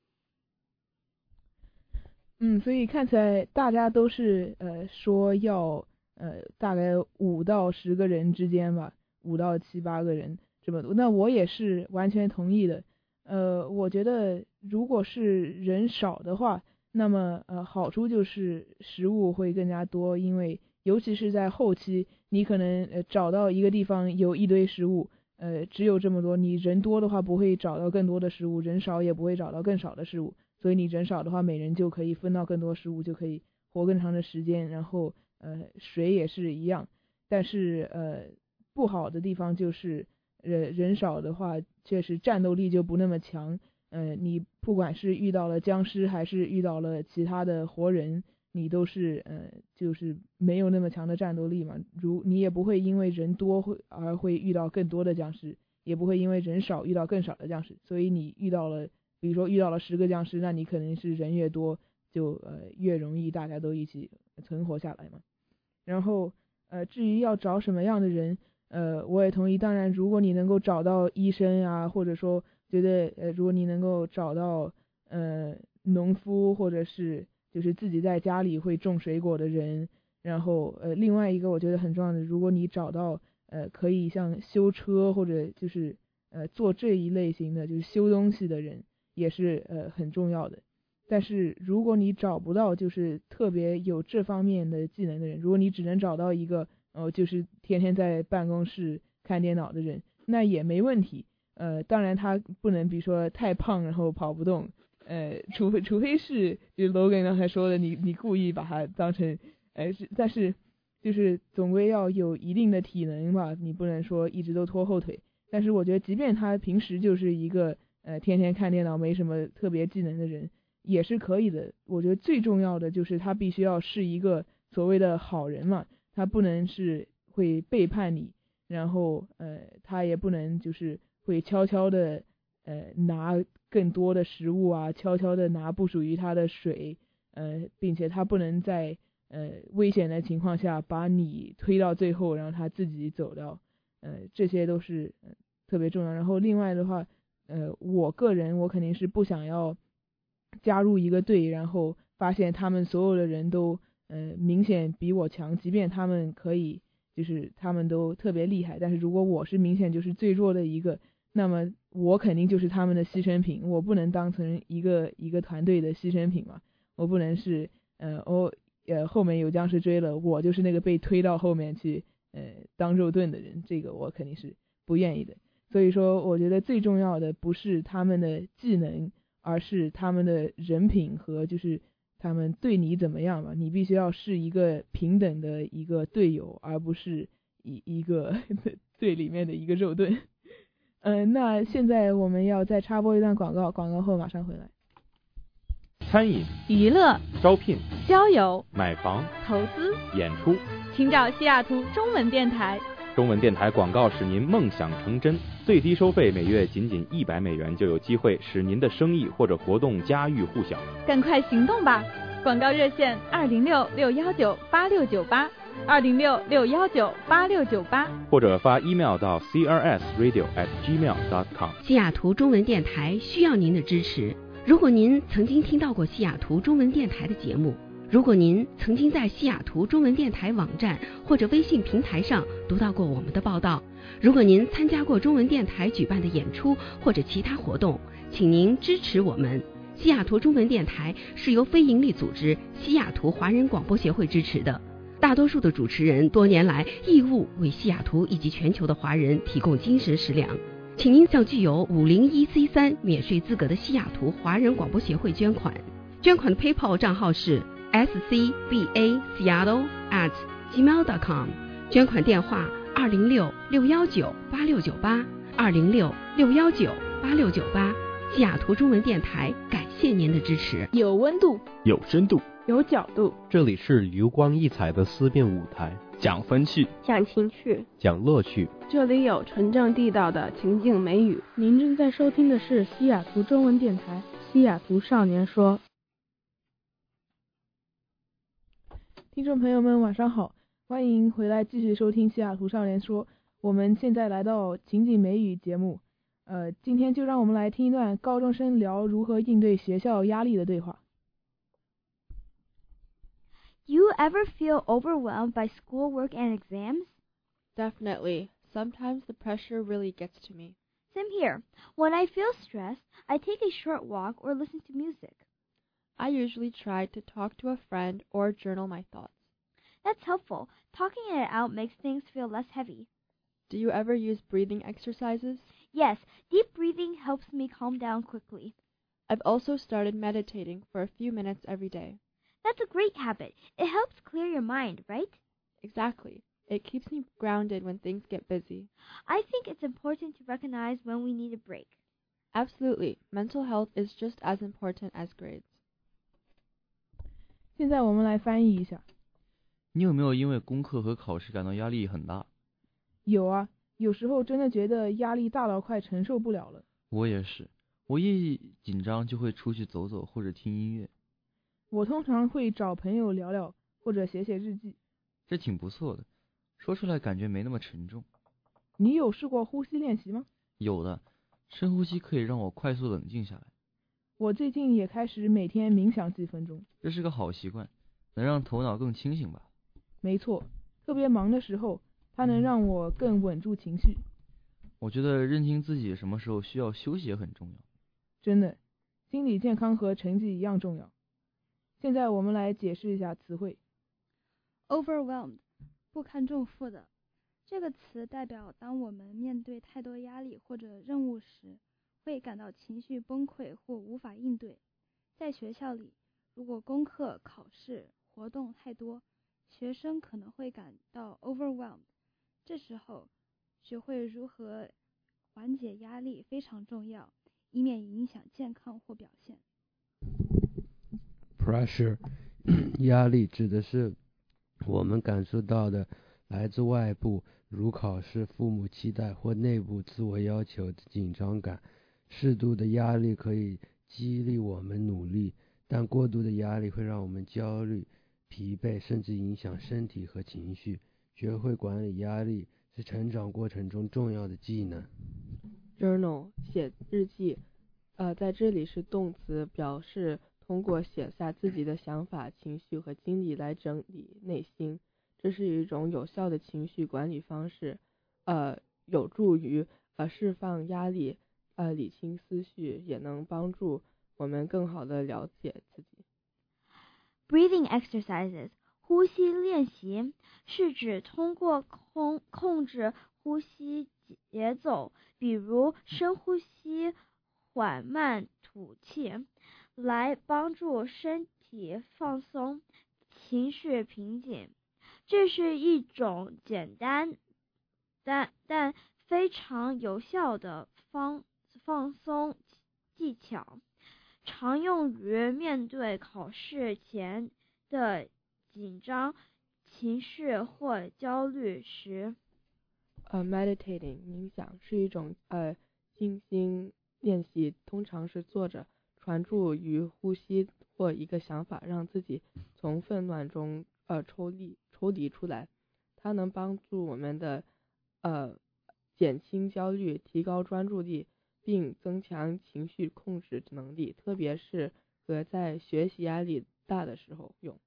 嗯，所以看起来大家都是呃说要呃大概五到十个人之间吧，五到七八个人这么多。那我也是完全同意的。呃，我觉得如果是人少的话，那么呃好处就是食物会更加多，因为尤其是在后期，你可能呃找到一个地方有一堆食物。呃，只有这么多，你人多的话不会找到更多的食物，人少也不会找到更少的食物，所以你人少的话，每人就可以分到更多食物，就可以活更长的时间。然后呃，水也是一样，但是呃，不好的地方就是呃人少的话，确实战斗力就不那么强。呃，你不管是遇到了僵尸还是遇到了其他的活人，你都是呃就是没有那么强的战斗力嘛，如你也不会因为人多会而会遇到更多的僵尸，也不会因为人少遇到更少的僵尸，所以你遇到了比如说遇到了十个僵尸，那你可能是人越多就呃越容易大家都一起存活下来嘛。然后呃至于要找什么样的人，呃我也同意，当然如果你能够找到医生啊，或者说觉得呃如果你能够找到呃农夫，或者是就是自己在家里会种水果的人，然后呃另外一个我觉得很重要的，如果你找到呃可以像修车或者就是呃做这一类型的就是修东西的人也是呃很重要的。但是如果你找不到就是特别有这方面的技能的人，如果你只能找到一个呃就是天天在办公室看电脑的人，那也没问题。呃，当然他不能比如说太胖然后跑不动，呃，除非除非是就 Logan 刚才说的，你你故意把它当成呃是，但是就是总归要有一定的体能吧，你不能说一直都拖后腿。但是我觉得即便他平时就是一个呃天天看电脑没什么特别技能的人也是可以的。我觉得最重要的就是他必须要是一个所谓的好人嘛，他不能是会背叛你，然后呃他也不能就是会悄悄的呃拿更多的食物啊，悄悄的拿不属于他的水，呃并且他不能在呃危险的情况下把你推到最后然后他自己走掉，呃这些都是、呃、特别重要。然后另外的话呃我个人我肯定是不想要加入一个队然后发现他们所有的人都呃明显比我强，即便他们可以就是他们都特别厉害，但是如果我是明显就是最弱的一个，那么我肯定就是他们的牺牲品，我不能当成一个一个团队的牺牲品嘛，我不能是呃我呃后面有僵尸追了，我就是那个被推到后面去呃当肉盾的人，这个我肯定是不愿意的。所以说我觉得最重要的不是他们的技能，而是他们的人品和就是他们对你怎么样嘛，你必须要是一个平等的一个队友，而不是一一个队里面的一个肉盾。嗯、呃，那现在我们要再插播一段广告，广告后马上回来。 餐饮、 娱乐、 招聘、 交友、 买房、 投资、 演出， 请找西雅图中文电台。 中文电台广告使您梦想成真，最低收费每月仅仅一百美元，就有机会使您的生意或者活动家喻户晓。 赶快行动吧！广告热线二零六六幺九八六九八，二零六六幺九八六九八， 或者发 email 到 c r s radio at gmail dot com。 西雅图中文电台需要您的支持。如果您曾经听到过西雅图中文电台的节目，如果您曾经在西雅图中文电台网站或者微信平台上读到过我们的报道，如果您参加过中文电台举办的演出或者其他活动，请您支持我们。西雅图中文电台是由非营利组织西雅图华人广播协会支持的，大多数的主持人多年来义务为西雅图以及全球的华人提供精神食粮，请您向具有五零一 C 三免税资格的西雅图华人广播协会捐款。捐款的 PayPal 账号是 s c b a seattle at gmail dot com， 捐款电话二零六六幺九八六九八，二零六六幺九八六九八。西雅图中文电台感谢您的支持。 有温度， 有深度， 有角度， 这里是流光溢彩的思辨舞台， 讲风趣， 讲情趣， 讲乐趣， 这里有纯正地道的情境美语。 您正在收听的是西雅图中文电台西雅图少年说。 听众朋友们晚上好，欢迎回来继续收听西雅图少年说。我们现在来到情景美语节目，呃，今天就让我们来听一段高中生聊如何应对学校压力的对话。 Do you ever feel overwhelmed by schoolwork and exams? Definitely. Sometimes the pressure really gets to me. Same here. When I feel stressed, I take a short walk or listen to music. I usually try to talk to a friend or journal my thoughts. That's helpful. Talking it out makes things feel less heavy. Do you ever use breathing exercises? Yes, deep breathing helps me calm down quickly. I've also started meditating for a few minutes every day. That's a great habit. It helps clear your mind, right? Exactly. It keeps me grounded when things get busy. I think it's important to recognize when we need a break. Absolutely. Mental health is just as important as grades. 现在我们来翻译一下。 你有没有因为功课和考试感到压力很大？ 有啊，有时候真的觉得压力大到快承受不了了。 我也是，我一紧张就会出去走走或者听音乐。 我通常会找朋友聊聊或者写写日记。 这挺不错的，说出来感觉没那么沉重。 你有试过呼吸练习吗？ 有的，深呼吸可以让我快速冷静下来。 我最近也开始每天冥想几分钟。 这是个好习惯，能让头脑更清醒吧。 没错，特别忙的时候，它它能让我更稳住情绪。 我觉得认清自己什么时候需要休息也很重要。 真的，心理健康和成绩一样重要。现在我们来解释一下词汇。 Overwhelmed， 不堪重负的。这个词代表当我们面对太多压力或者任务时，会感到情绪崩溃或无法应对。在学校里，如果功课、考试、活动太多，学生可能会感到 overwhelmed。这时候，学会如何缓解压力非常重要，以免影响健康或表现。 Pressure， 压力指的是我们感受到的来自外部，如考试、父母期待或内部自我要求的紧张感。适度的压力可以激励我们努力，但过度的压力会让我们焦虑、疲惫，甚至影响身体和情绪。学会管理压力是成长过程中重要的技能。 Journal， 写日记，呃，在这里是动词，表示通过写下自己的想法、情绪和经历来整理内心。这是一种有效的情绪管理方式，呃，有助于呃释放压力，呃，理清思绪，也能帮助我们更好的了解自己。 Breathing exercises， 呼吸练习，是指通过控控制呼吸节奏，比如深呼吸、缓慢吐气，来帮助身体放松、情绪平静。这是一种简单但但非常有效的放放松技巧，常用于面对考试前的紧张情绪或焦虑时。 呃、uh, meditating 冥想是一种呃静心练习，通常是坐着专注于呼吸或一个想法，让自己从纷乱中呃抽离抽离出来。它能帮助我们的呃减轻焦虑，提高专注力，并增强情绪控制能力，特别是和在学习压力大的时候用。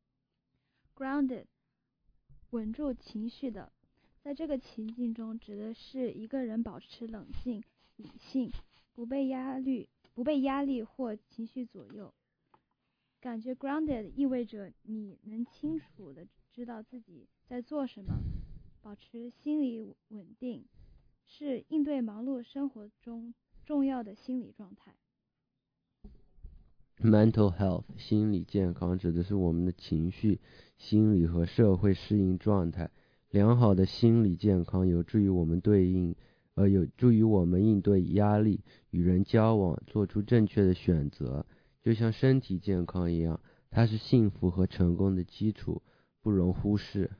Grounded， 稳住情绪的，在这个情境中指的是一个人保持冷静、理性，不被压力、不被压力或情绪左右。感觉 grounded 意味着你能清楚地知道自己在做什么，保持心理稳定，是应对忙碌生活中重要的心理状态。 Mental health， 心理健康指的是我们的情绪、心理和社会适应状态。良好的心理健康有助于我们对应，呃，有助于我们应对压力、与人交往、做出正确的选择。就像身体健康一样，它是幸福和成功的基础，不容忽视。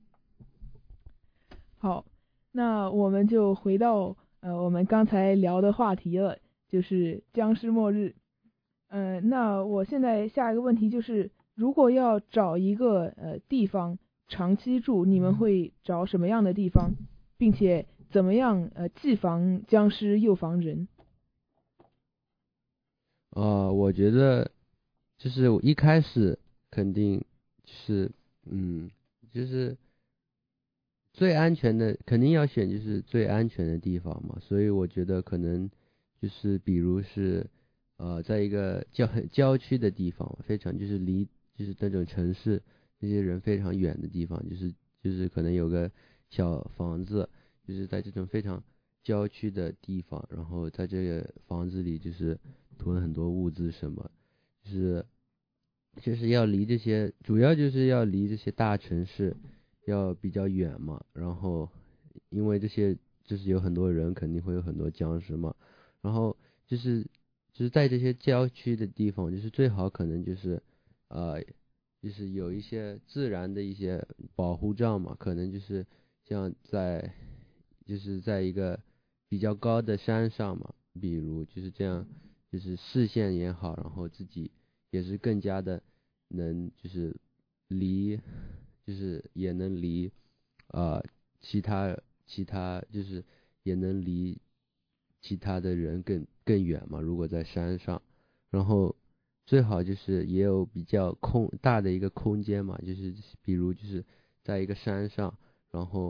好，那我们就回到呃我们刚才聊的话题了，就是僵尸末日。嗯、呃，那我现在下一个问题就是，如果要找一个呃地方长期住，你们会找什么样的地方，并且怎么样呃既防僵尸又防人？ 啊、呃，我觉得就是我一开始肯定就是嗯，就是最安全的，肯定要选就是最安全的地方嘛。所以我觉得可能就是比如是呃，在一个郊郊区的地方，非常就是离就是那种城市那些人非常远的地方，就是就是可能有个小房子，就是在这种非常郊区的地方，然后在这个房子里就是囤很多物资什么，就是就是要离这些，主要就是要离这些大城市要比较远嘛。然后因为这些就是有很多人，肯定会有很多僵尸嘛。然后就是就是在这些郊区的地方，就是最好可能就是呃就是有一些自然的一些保护罩嘛，可能就是像在就是在一个比较高的山上嘛，比如就是这样，就是视线也好，然后自己也是更加的能就是离就是也能离呃其他其他就是也能离其他的人更更远嘛，如果在山上。然后最好就是也有比较空大的一个空间嘛，就是比如就是在一个山上，然后就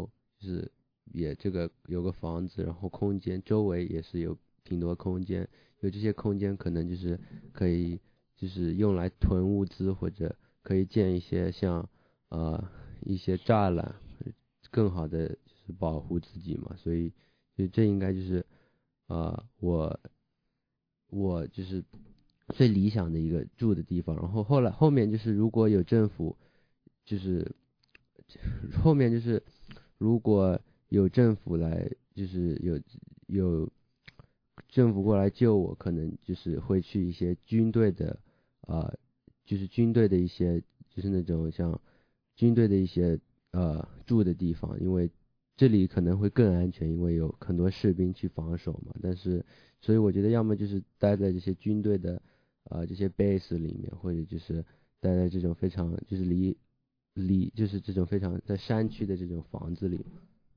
就是也这个有个房子，然后空间周围也是有挺多空间，有这些空间可能就是可以就是用来囤物资，或者可以建一些像呃一些栅栏，更好的就是保护自己嘛，所以所以这应该就是呃我我就是最理想的一个住的地方。然后后来后面就是如果有政府就是后面就是如果有政府来就是有有政府过来救我，可能就是会去一些军队的呃就是军队的一些就是那种像军队的一些呃住的地方，因为这里可能会更安全，因为有很多士兵去防守嘛。但是所以我觉得要么就是待在这些军队的呃这些 base 里面，或者就是待在这种非常就是离离就是这种非常在山区的这种房子里。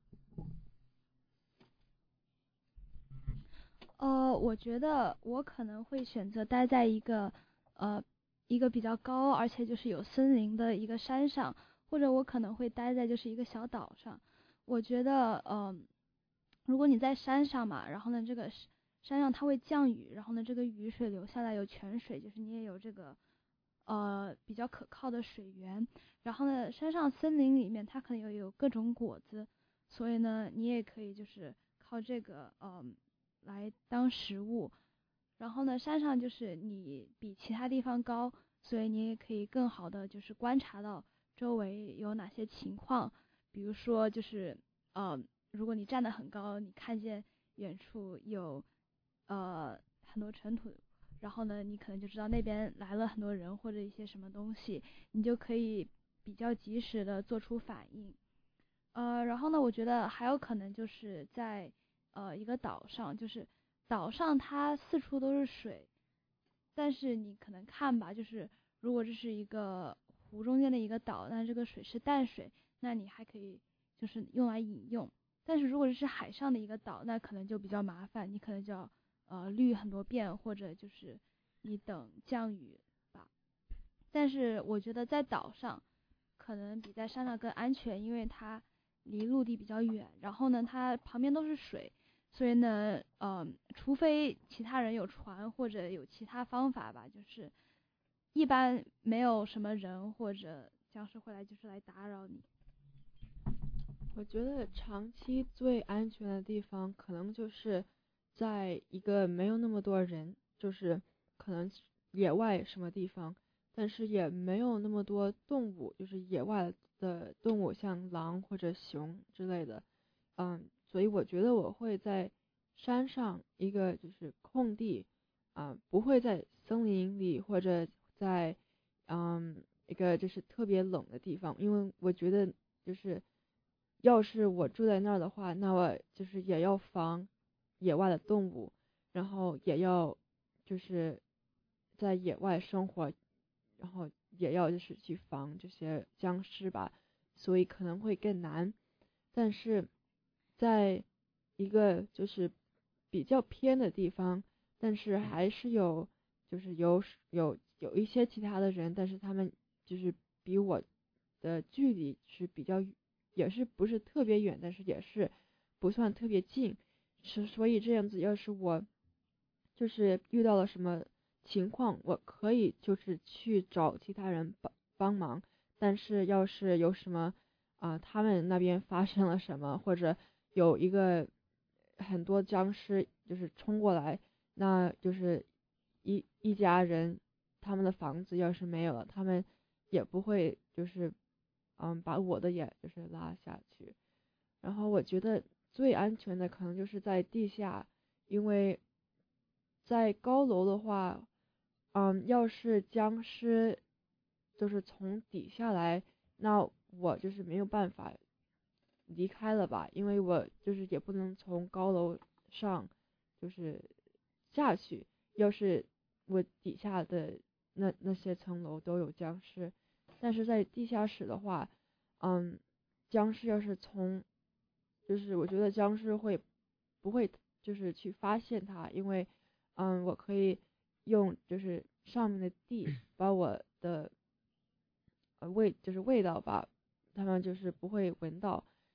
呃，我觉得我可能会选择待在一个呃一个比较高而且就是有森林的一个山上，或者我可能会待在就是一个小岛上。我觉得呃如果你在山上嘛，然后呢这个山上它会降雨，然后呢这个雨水流下来有泉水，就是你也有这个呃比较可靠的水源，然后呢山上森林里面它可能有有各种果子，所以呢你也可以就是靠这个呃来当食物。然后呢山上就是你比其他地方高，所以你也可以更好的就是观察到周围有哪些情况，比如说就是呃如果你站得很高，你看见远处有呃很多尘土，然后呢你可能就知道那边来了很多人或者一些什么东西，你就可以比较及时的做出反应。呃然后呢我觉得还有可能就是在呃一个岛上，就是岛上它四处都是水，但是你可能看吧，就是如果这是一个湖中间的一个岛，那这个水是淡水，那你还可以就是用来饮用。但是如果这是海上的一个岛，那可能就比较麻烦，你可能就要呃滤很多遍，或者就是你等降雨吧。但是我觉得在岛上可能比在山上更安全，因为它离陆地比较远，然后呢它旁边都是水，所以呢呃除非其他人有船或者有其他方法吧，就是一般没有什么人或者僵尸会来就是来打扰你。 我觉得长期最安全的地方可能就是在一个没有那么多人，就是可能野外什么地方，但是也没有那么多动物，就是野外的动物像狼或者熊之类的。嗯，所以我觉得我会在山上一个就是空地啊、不会在森林里或者在嗯一个就是特别冷的地方，因为我觉得就是要是我住在那儿的话，那我就是也要防野外的动物，然后也要就是在野外生活，然后也要就是去防这些僵尸吧，所以可能会更难。但是在一个就是比较偏的地方，但是还是有就是有有有一些其他的人，但是他们就是比我的距离是比较也是不是特别远，但是也是不算特别近，是所以这样子，要是我就是遇到了什么情况，我可以就是去找其他人帮帮忙，但是要是有什么啊、呃他们那边发生了什么，或者有一个很多僵尸就是冲过来，那就是一一家人他们的房子要是没有了，他们也不会就是嗯把我的也就是拉下去。然后我觉得最安全的可能就是在地下，因为在高楼的话，嗯要是僵尸就是从底下来，那我就是没有办法离开了吧，因为我就是也不能从高楼上就是下去，要是我底下的那那些层楼都有僵尸，但是在地下室的话，嗯，僵尸要是从，就是我觉得僵尸会不会就是去发现它，因为嗯我可以用就是上面的地把我的呃味就是味道吧，他们就是不会闻到，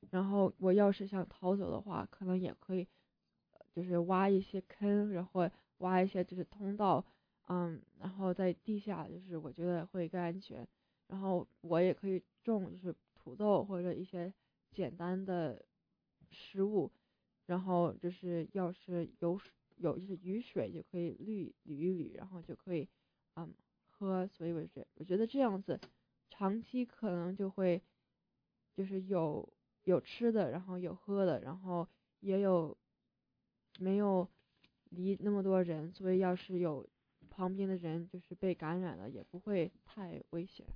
然后我要是想逃走的话，可能也可以，就是挖一些坑，然后挖一些就是通道，嗯，然后在地下，就是我觉得会更安全。然后我也可以种就是土豆或者一些简单的食物，然后就是要是有有就是雨水就可以滤捋一捋，然后就可以嗯喝。所以我觉我觉得这样子长期可能就会就是有有吃的，然后有喝的，然后也有没有离那么多人，所以要是有旁边的人就是被感染了，也不会太危险。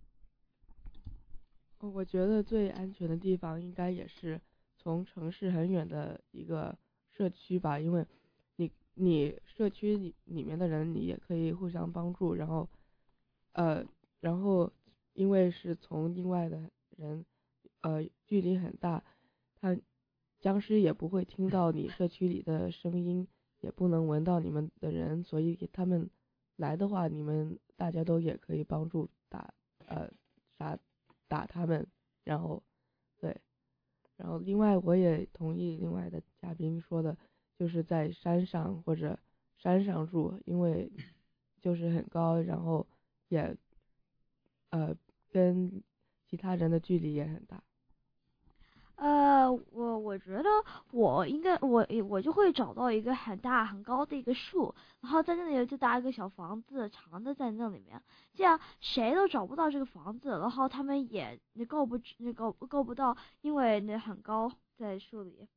我觉得最安全的地方应该也是从城市很远的一个社区吧，因为你你社区里里面的人，你也可以互相帮助，然后呃然后因为是从另外的人呃距离很大，他僵尸也不会听到你社区里的声音，也不能闻到你们的人，所以他们来的话，你们大家都也可以帮助打呃杀打他们，然后对，然后另外我也同意另外的嘉宾说的，就是在山上或者山上住，因为就是很高，然后也呃跟其他人的距离也很大。 呃，我我觉得我应该我我就会找到一个很大很高的一个树，然后在那里就搭一个小房子，藏的在那里面，这样谁都找不到这个房子，然后他们也那够不那够够不到，因为那很高在树里。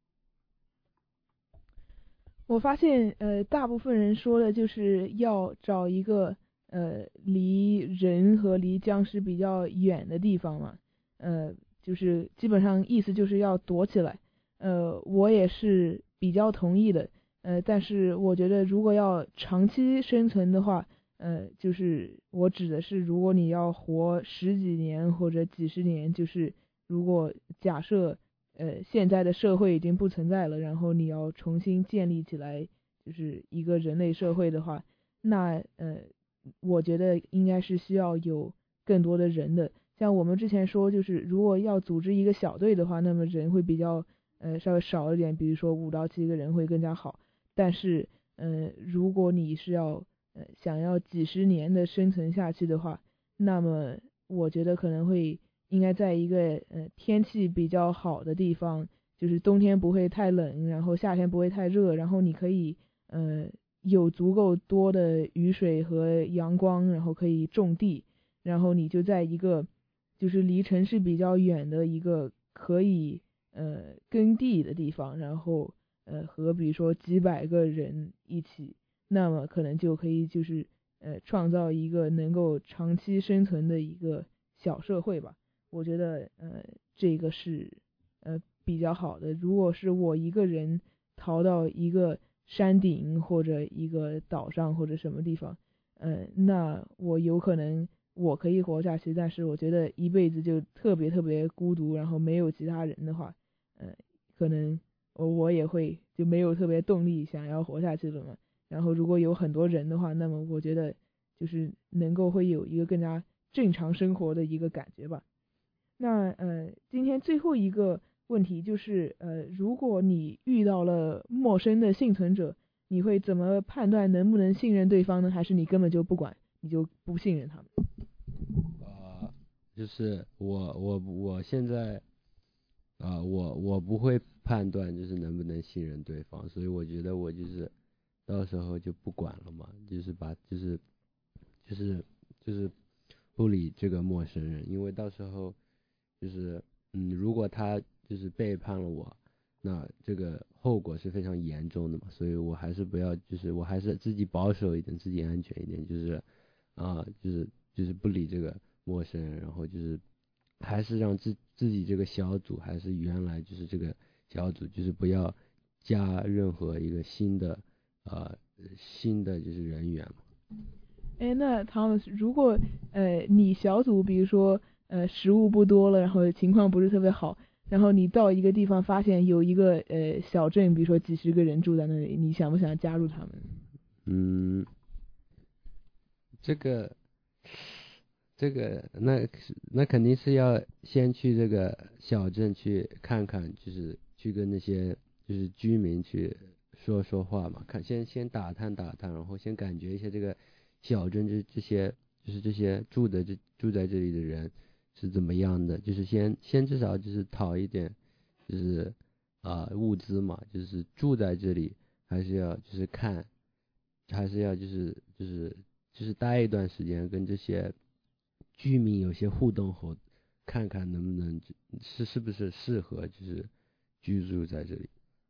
我发现呃，大部分人说的就是要找一个呃离人和离僵尸比较远的地方嘛，呃。就是基本上意思就是要躲起来，呃，我也是比较同意的，呃，但是我觉得如果要长期生存的话，呃，就是我指的是如果你要活十几年或者几十年，就是如果假设呃现在的社会已经不存在了，然后你要重新建立起来就是一个人类社会的话，那呃，我觉得应该是需要有更多的人的。像我们之前说，就是如果要组织一个小队的话，那么人会比较呃稍微少一点，比如说五到七个人会更加好。但是呃，如果你是要呃想要几十年的生存下去的话，那么我觉得可能会应该在一个呃天气比较好的地方，就是冬天不会太冷，然后夏天不会太热，然后你可以呃有足够多的雨水和阳光，然后可以种地，然后你就在一个就是离城市比较远的一个可以呃耕地的地方，然后呃和比如说几百个人一起，那么可能就可以就是呃创造一个能够长期生存的一个小社会吧。我觉得呃这个是呃比较好的。如果是我一个人逃到一个山顶或者一个岛上或者什么地方，呃那我有可能我可以活下去，但是我觉得一辈子就特别特别孤独，然后没有其他人的话，呃，可能我也会就没有特别动力想要活下去了嘛。然后如果有很多人的话，那么我觉得就是能够会有一个更加正常生活的一个感觉吧。那呃，今天最后一个问题就是呃，如果你遇到了陌生的幸存者，你会怎么判断能不能信任对方呢？还是你根本就不管，你就不信任他们？ 呃，就是我我我现在啊、呃，我我不会判断就是能不能信任对方，所以我觉得我就是到时候就不管了嘛，就是把就是就是就是不理这个陌生人，因为到时候就是嗯，如果他就是背叛了我，那这个后果是非常严重的嘛，所以我还是不要，就是我还是自己保守一点，自己安全一点，就是啊、呃，就是就是不理这个陌生人，然后就是还是让自自己这个小组还是原来就是这个小组，就是不要加任何一个新的呃新的就是人员嘛。 哎，那汤姆斯，如果呃你小组比如说呃食物不多了，然后情况不是特别好，然后你到一个地方发现有一个呃小镇，比如说几十个人住在那里，你想不想加入他们？ 嗯，这个这个那那肯定是要先去这个小镇去看看，就是去跟那些就是居民去说说话嘛，看先先打探打探，然后先感觉一下这个小镇这这些就是这些住的这住在这里的人是怎么样的，就是先先至少就是讨一点就是啊、呃、物资嘛，就是住在这里还是要就是看，还是要就是就是就是待一段时间跟这些居民有些互动后，看看能不能是是不是适合就是居住在这里。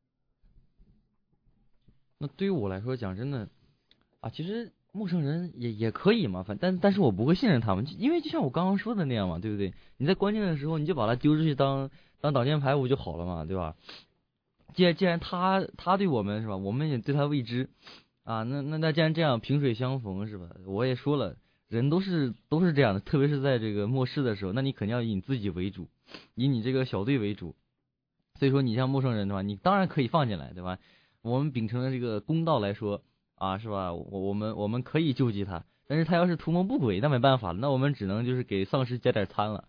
那对于我来说讲真的啊，其实陌生人也也可以嘛，反但但是我不会信任他们，因为就像我刚刚说的那样嘛，对不对？你在关键的时候你就把他丢出去当当挡箭牌不就好了嘛，对吧？既然既然他他对我们是吧，我们也对他未知啊，那那那既然这样萍水相逢是吧？我也说了，人都是都是这样的，特别是在这个末世的时候，那你肯定要以你自己为主，以你这个小队为主。所以说你像陌生人的话，你当然可以放进来，对吧？我们秉承了这个公道来说啊，是吧？我我们我们可以救济他，但是他要是图谋不轨，那没办法了，那我们只能就是给丧尸加点餐了。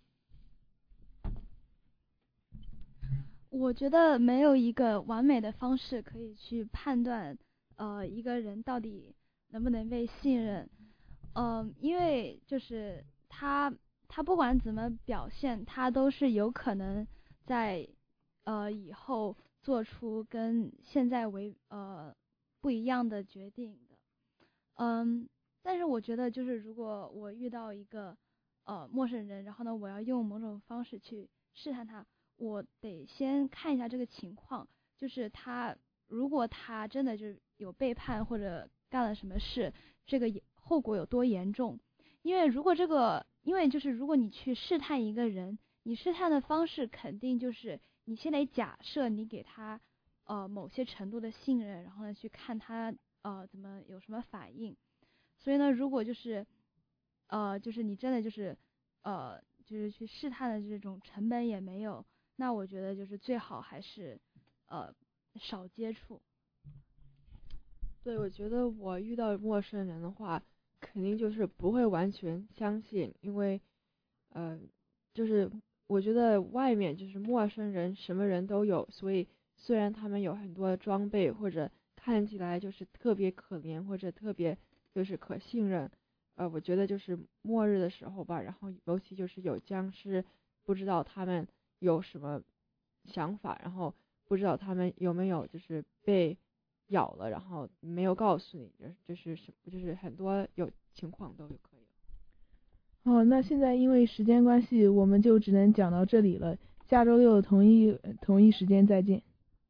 我觉得没有一个完美的方式可以去判断，呃，一个人到底能不能被信任。嗯、呃，因为就是他他不管怎么表现，他都是有可能在呃以后做出跟现在为呃不一样的决定的。嗯，但是我觉得就是如果我遇到一个呃陌生人，然后呢我要用某种方式去试探他，我得先看一下这个情况，就是他如果他真的就是有背叛或者干了什么事，这个后果有多严重。因为如果这个因为就是如果你去试探一个人，你试探的方式肯定就是你先得假设你给他呃某些程度的信任，然后呢去看他呃怎么有什么反应。所以呢如果就是呃就是你真的就是呃就是去试探的这种成本也没有，那我觉得就是最好还是呃少接触。 对，我觉得我遇到陌生人的话，肯定就是不会完全相信，因为呃就是我觉得外面就是陌生人什么人都有，所以虽然他们有很多装备或者看起来就是特别可怜或者特别就是可信任，呃我觉得就是末日的时候吧，然后尤其就是有僵尸，不知道他们有什么想法，然后不知道他们有没有就是被咬了，然后没有告诉你，就是什就是很多有情况都有可以。 哦，那现在因为时间关系，我们就只能讲到这里了。下周六同一同一时间再见。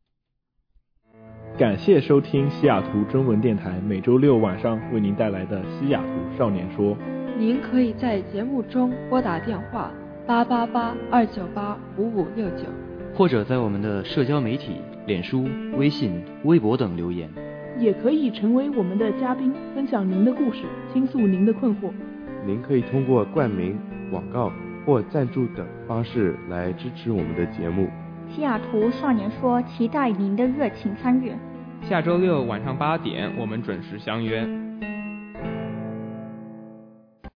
感谢收听西雅图中文电台每周六晚上为您带来的西雅图少年说。 您可以在节目中拨打电话八八八二九八五五六九， 或者在我们的社交媒体脸书、微信、微博等留言， 也可以成为我们的嘉宾，分享您的故事，倾诉您的困惑。 您可以通过冠名、广告或赞助等方式来支持我们的节目。 西雅图少年说，期待您的热情参与。 下周六晚上八点，我们准时相约。